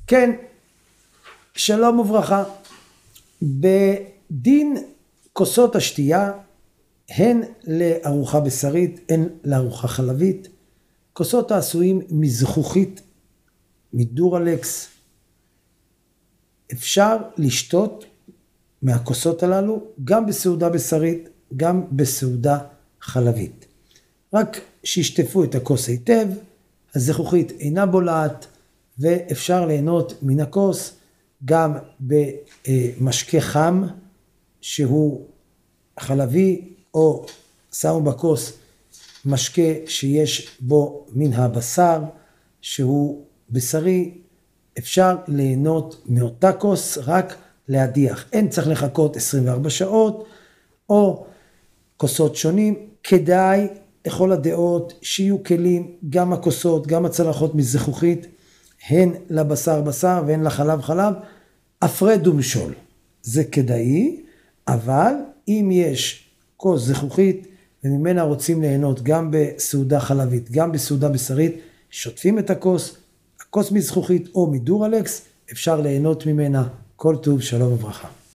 כן, שלום וברכה. בדין כוסות השתייה, הן לארוחה בשרית, הן לארוחה חלבית, כוסות העשויים מזכוכית, מדורלקס, אפשר לשתות מהכוסות הללו גם בסעודה בשרית, גם בסעודה חלבית. רק שישטפו את הכוס היטב, הזכוכית אינה בולעת, ואפשר ליהנות מן הכוס גם במשקה חם שהוא חלבי, או שמו בכוס משקה שיש בו מן הבשר שהוא בשרי. אפשר ליהנות מאותה כוס, רק להדיח. אין צריך לחכות 24 שעות, או כוסות שונים. כדאי לכל הדעות שיהיו כלים, גם הכוסות, גם הצלחות מזכוכית, הן לבשר בשר והן לחלב חלב, הפרד ומשול. זה כדאי, אבל אם יש כוס זכוכית וממנה רוצים ליהנות גם בסעודה חלבית, גם בסעודה בשרית, שוטפים את הכוס, הכוס מזכוכית או מדורלקס, אפשר ליהנות ממנה. כל טוב, שלום וברכה.